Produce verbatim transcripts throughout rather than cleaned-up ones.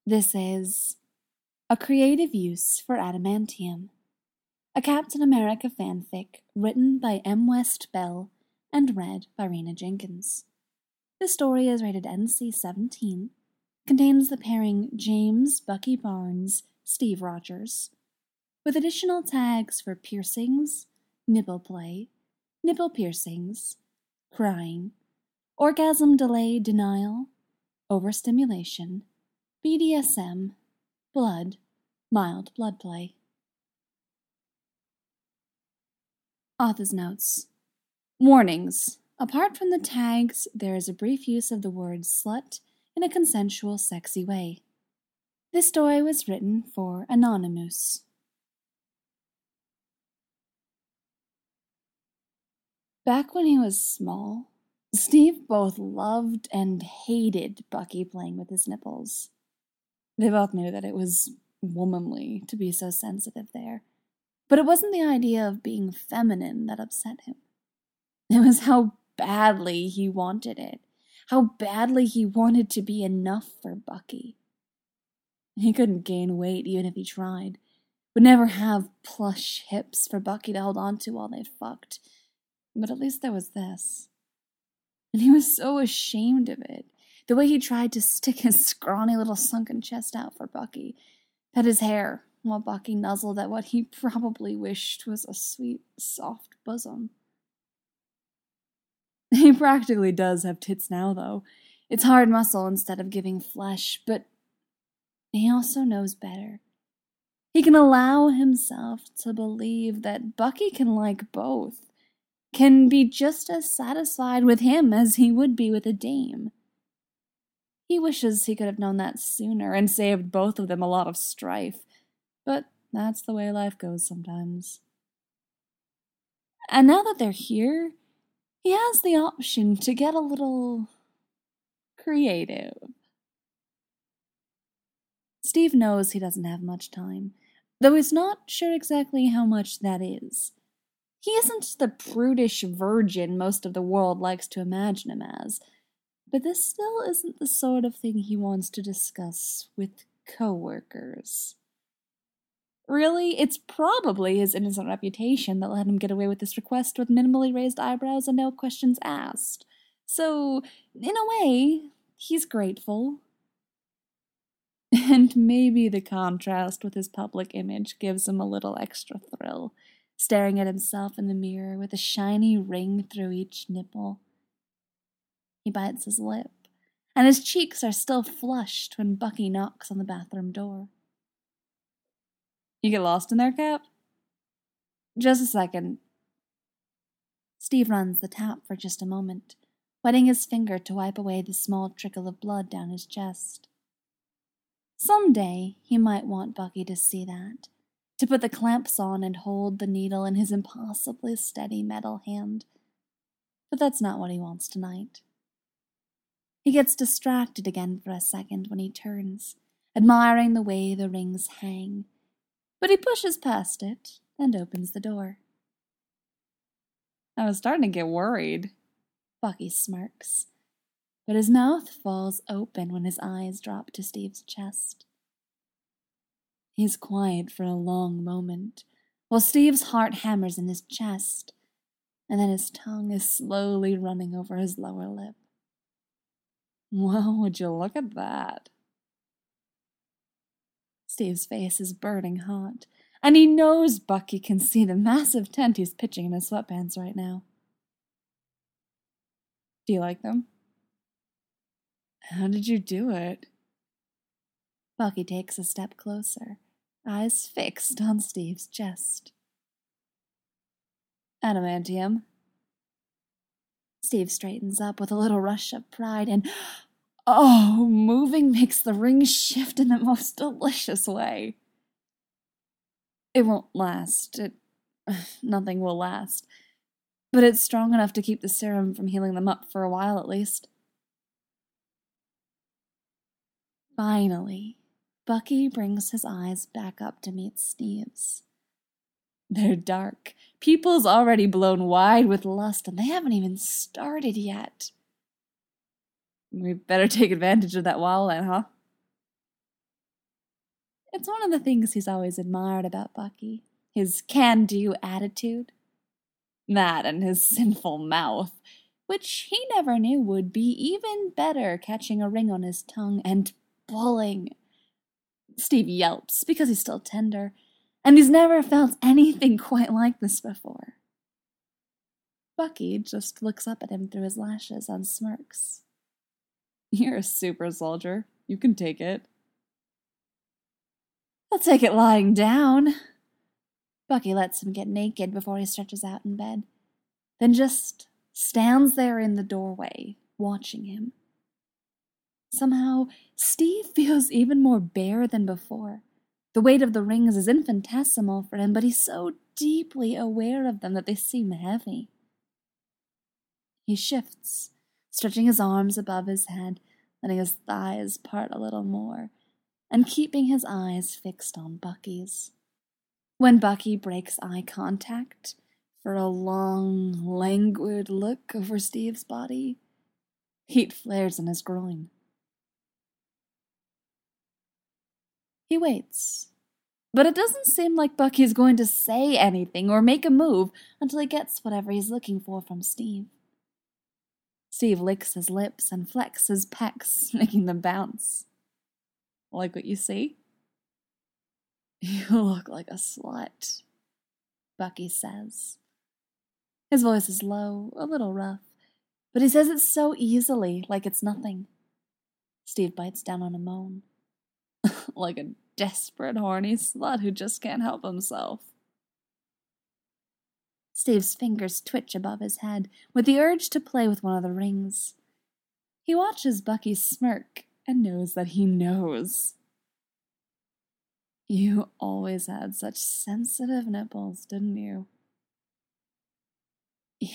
This is A Creative Use for Adamantium, a Captain America fanfic written by M. West Bell and read by Rena Jenkins. This story is rated N C seventeen, contains the pairing James Bucky Barnes, Steve Rogers, with additional tags for piercings, nipple play, nipple piercings, crying, orgasm delay denial, overstimulation, B D S M, blood, mild blood play. Author's notes. Warnings. Apart from the tags, there is a brief use of the word slut in a consensual, sexy way. This story was written for Anonymous. Back when he was small, Steve both loved and hated Bucky playing with his nipples. They both knew that it was womanly to be so sensitive there, but it wasn't the idea of being feminine that upset him. It was how badly he wanted it, how badly he wanted to be enough for Bucky. He couldn't gain weight even if he tried, would never have plush hips for Bucky to hold on to while they fucked, but at least there was this. And he was so ashamed of it. The way he tried to stick his scrawny little sunken chest out for Bucky, pet his hair, while Bucky nuzzled at what he probably wished was a sweet, soft bosom. He practically does have tits now, though. It's hard muscle instead of giving flesh, but he also knows better. He can allow himself to believe that Bucky can like both, can be just as satisfied with him as he would be with a dame. He wishes he could have known that sooner and saved both of them a lot of strife, but that's the way life goes sometimes. And now that they're here, he has the option to get a little creative. Steve knows he doesn't have much time, though he's not sure exactly how much that is. He isn't the prudish virgin most of the world likes to imagine him as, but this still isn't the sort of thing he wants to discuss with coworkers. Really, it's probably his innocent reputation that let him get away with this request with minimally raised eyebrows and no questions asked. So, in a way, he's grateful. And maybe the contrast with his public image gives him a little extra thrill, staring at himself in the mirror with a shiny ring through each nipple. He bites his lip, and his cheeks are still flushed when Bucky knocks on the bathroom door. You get lost in there, Cap? Just a second. Steve runs the tap for just a moment, wetting his finger to wipe away the small trickle of blood down his chest. Someday, he might want Bucky to see that, to put the clamps on and hold the needle in his impossibly steady metal hand. But that's not what he wants tonight. He gets distracted again for a second when he turns, admiring the way the rings hang, but he pushes past it and opens the door. I was starting to get worried. Bucky smirks, but his mouth falls open when his eyes drop to Steve's chest. He's quiet for a long moment, while Steve's heart hammers in his chest, and then his tongue is slowly running over his lower lip. Well, would you look at that? Steve's face is burning hot, and he knows Bucky can see the massive tent he's pitching in his sweatpants right now. Do you like them? How did you do it? Bucky takes a step closer, eyes fixed on Steve's chest. Adamantium. Steve straightens up with a little rush of pride, and oh, moving makes the ring shift in the most delicious way. It won't last. It, nothing will last. But it's strong enough to keep the serum from healing them up for a while at least. Finally, Bucky brings his eyes back up to meet Steve's. They're dark. Pupils already blown wide with lust, and they haven't even started yet. We better take advantage of that while then, huh? It's one of the things he's always admired about Bucky, his can-do attitude. That and his sinful mouth, which he never knew would be even better catching a ring on his tongue and pulling. Steve yelps because he's still tender, and he's never felt anything quite like this before. Bucky just looks up at him through his lashes and smirks. You're a super soldier. You can take it. I'll take it lying down. Bucky lets him get naked before he stretches out in bed, then just stands there in the doorway, watching him. Somehow, Steve feels even more bare than before. The weight of the rings is infinitesimal for him, but he's so deeply aware of them that they seem heavy. He shifts, stretching his arms above his head, letting his thighs part a little more, and keeping his eyes fixed on Bucky's. When Bucky breaks eye contact for a long, languid look over Steve's body, heat flares in his groin. He waits, but it doesn't seem like Bucky's going to say anything or make a move until he gets whatever he's looking for from Steve. Steve licks his lips and flexes his pecs, making them bounce. Like what you see? You look like a slut, Bucky says. His voice is low, a little rough, but he says it so easily, like it's nothing. Steve bites down on a moan. Like a desperate, horny slut who just can't help himself. Steve's fingers twitch above his head, with the urge to play with one of the rings. He watches Bucky smirk and knows that he knows. You always had such sensitive nipples, didn't you? Yeah.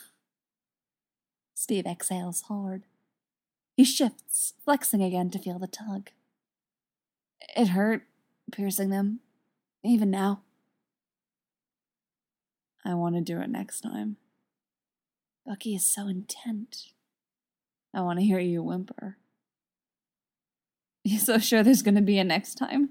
Steve exhales hard. He shifts, flexing again to feel the tug. It hurt, piercing them, even now. I want to do it next time. Bucky is so intent. I want to hear you whimper. You so sure there's going to be a next time?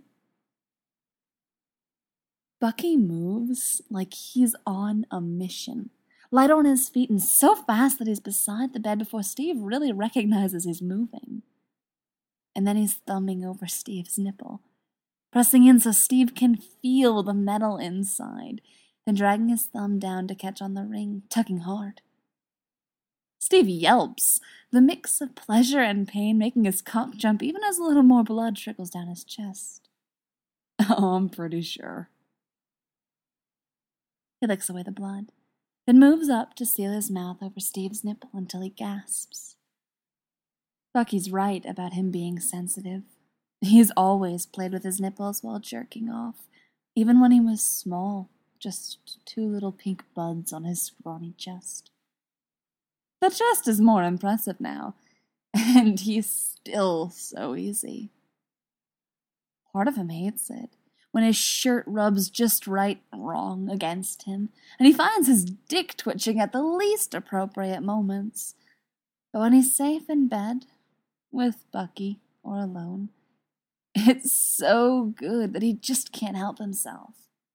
Bucky moves like he's on a mission, light on his feet and so fast that he's beside the bed before Steve really recognizes he's moving. And then he's thumbing over Steve's nipple, pressing in so Steve can feel the metal inside, then dragging his thumb down to catch on the ring, tugging hard. Steve yelps, the mix of pleasure and pain making his cock jump even as a little more blood trickles down his chest. Oh, I'm pretty sure. He licks away the blood, then moves up to seal his mouth over Steve's nipple until he gasps. Bucky's right about him being sensitive. He's always played with his nipples while jerking off, even when he was small, just two little pink buds on his scrawny chest. The chest is more impressive now, and he's still so easy. Part of him hates it, when his shirt rubs just right wrong against him, and he finds his dick twitching at the least appropriate moments. But when he's safe in bed, with Bucky or alone, it's so good that he just can't help himself.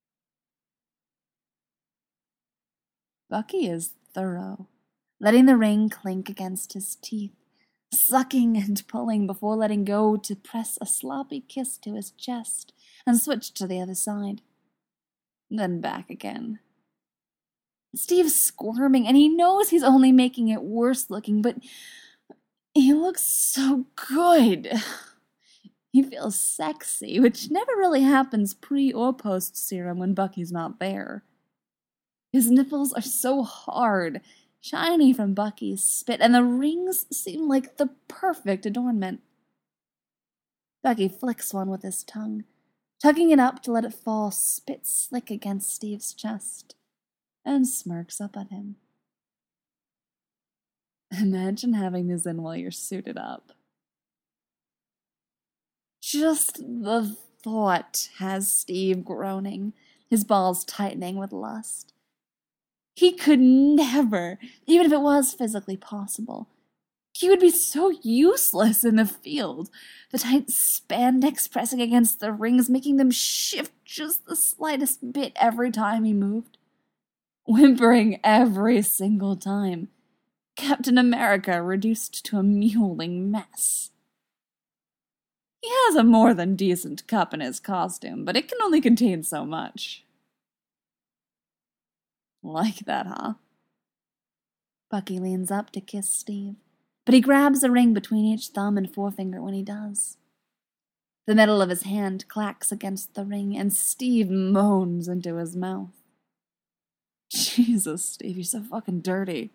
Bucky is thorough, letting the ring clink against his teeth, sucking and pulling before letting go to press a sloppy kiss to his chest and switch to the other side. Then back again. Steve's squirming, and he knows he's only making it worse looking, but he looks so good. He feels sexy, which never really happens pre or post serum when Bucky's not there. His nipples are so hard, shiny from Bucky's spit, and the rings seem like the perfect adornment. Bucky flicks one with his tongue, tugging it up to let it fall spit slick against Steve's chest, and smirks up at him. Imagine having this in while you're suited up. Just the thought has Steve groaning, his balls tightening with lust. He could never, even if it was physically possible, He would be so useless in the field, the tight spandex pressing against the rings, making them shift just the slightest bit every time he moved. Whimpering every single time. Captain America reduced to a mewling mess. He has a more than decent cup in his costume, but it can only contain so much. Like that, huh? Bucky leans up to kiss Steve, but he grabs a ring between each thumb and forefinger when he does. The metal of his hand clacks against the ring, and Steve moans into his mouth. Jesus, Steve, you're so fucking dirty.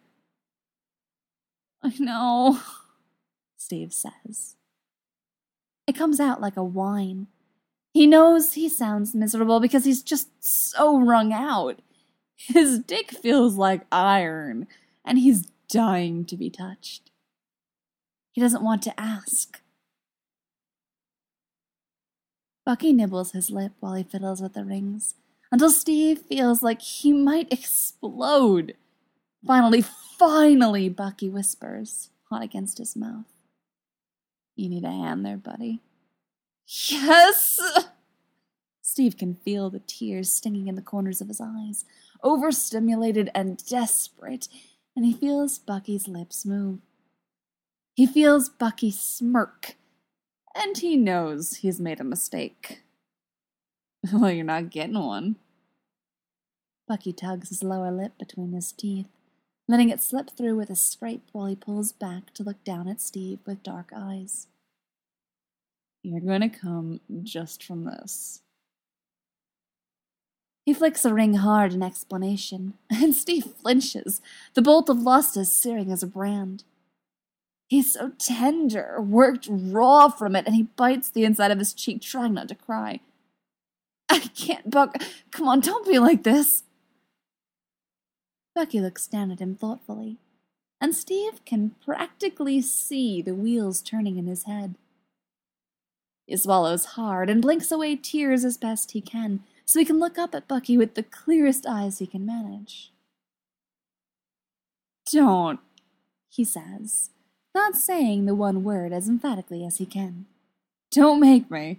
I know, Steve says. It comes out like a whine. He knows he sounds miserable because he's just so wrung out. His dick feels like iron, and he's dying to be touched. He doesn't want to ask. Bucky nibbles his lip while he fiddles with the rings, until Steve feels like he might explode. Finally, finally, Bucky whispers, hot against his mouth. You need a hand there, buddy. Yes! Steve can feel the tears stinging in the corners of his eyes, overstimulated and desperate, and he feels Bucky's lips move. He feels Bucky smirk, and he knows he's made a mistake. Well, you're not getting one. Bucky tugs his lower lip between his teeth, letting it slip through with a scrape while he pulls back to look down at Steve with dark eyes. You're gonna come just from this. He flicks a ring hard in explanation, and Steve flinches, the bolt of lust as searing as a brand. He's so tender, worked raw from it, and he bites the inside of his cheek, trying not to cry. I can't, Buck. Come on, don't be like this. Bucky looks down at him thoughtfully, and Steve can practically see the wheels turning in his head. He swallows hard and blinks away tears as best he can, so he can look up at Bucky with the clearest eyes he can manage. Don't, he says, not saying the one word as emphatically as he can. Don't make me.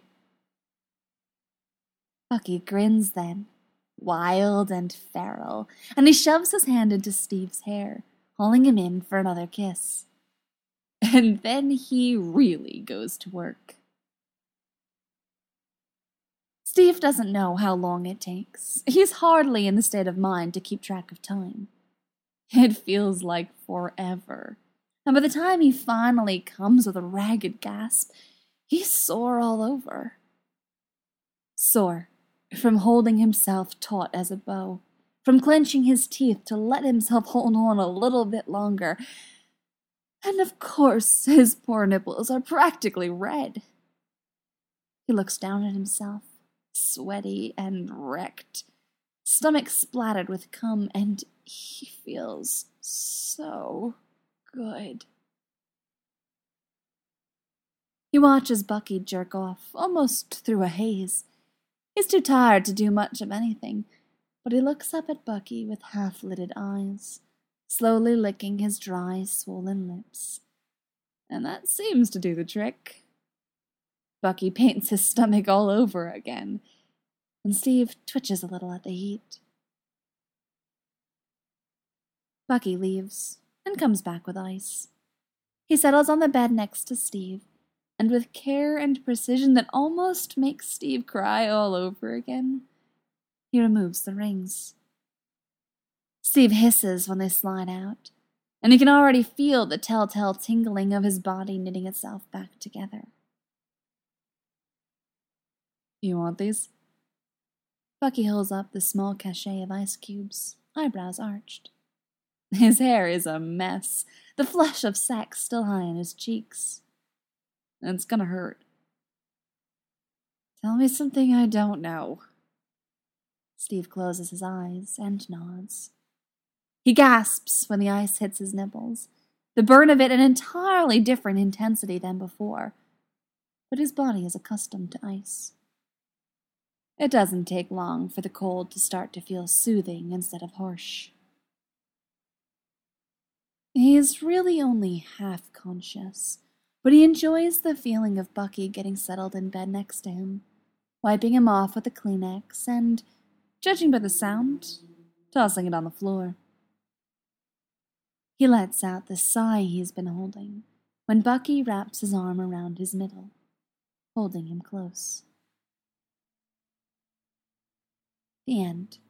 Bucky grins then, wild and feral, and he shoves his hand into Steve's hair, hauling him in for another kiss. And then he really goes to work. Steve doesn't know how long it takes. He's hardly in the state of mind to keep track of time. It feels like forever. And by the time he finally comes with a ragged gasp, he's sore all over. Sore from holding himself taut as a bow, from clenching his teeth to let himself hold on a little bit longer. And of course, his poor nipples are practically red. He looks down at himself, sweaty and wrecked, stomach splattered with cum, and he feels so good. He watches Bucky jerk off, almost through a haze. He's too tired to do much of anything, but he looks up at Bucky with half-lidded eyes, slowly licking his dry, swollen lips. And that seems to do the trick. Bucky paints his stomach all over again, and Steve twitches a little at the heat. Bucky leaves and comes back with ice. He settles on the bed next to Steve, and with care and precision that almost makes Steve cry all over again, he removes the rings. Steve hisses when they slide out, and he can already feel the telltale tingling of his body knitting itself back together. You want these? Bucky holds up the small cachet of ice cubes, eyebrows arched. His hair is a mess, the flush of sex still high in his cheeks. It's gonna hurt. Tell me something I don't know. Steve closes his eyes and nods. He gasps when the ice hits his nipples, the burn of it an entirely different intensity than before, but his body is accustomed to ice. It doesn't take long for the cold to start to feel soothing instead of harsh. He is really only half conscious, but he enjoys the feeling of Bucky getting settled in bed next to him, wiping him off with a Kleenex and, judging by the sound, tossing it on the floor. He lets out the sigh he's been holding when Bucky wraps his arm around his middle, holding him close. The end.